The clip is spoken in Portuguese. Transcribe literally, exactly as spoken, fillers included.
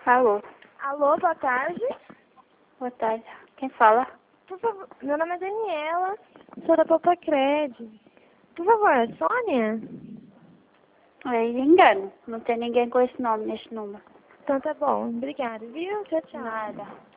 Alô. Alô, boa tarde. Boa tarde. Quem fala? Por favor, meu nome é Daniela, sou da Popacred. Por favor, é Sônia? É engano. Não tem ninguém com esse nome neste número. Então tá bom, obrigada, viu? Tchau, tchau. Nada.